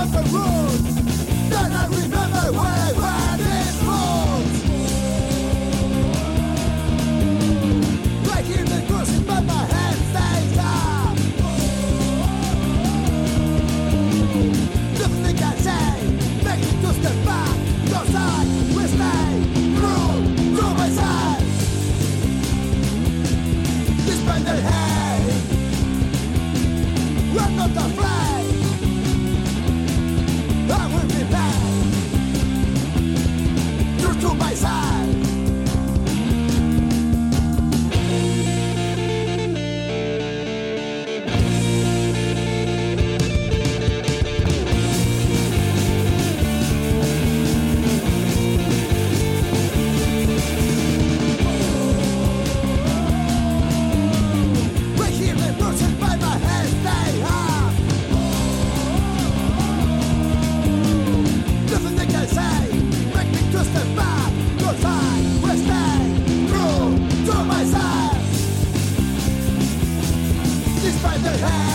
the rules. Then I remember where these rules. Breaking the cruising, but my hands stays up. Nothing they can say, make me to step back. Your side will stay true to my side. Despite their hate, I'm not afraid. I will be back. True to my side. Despite the hate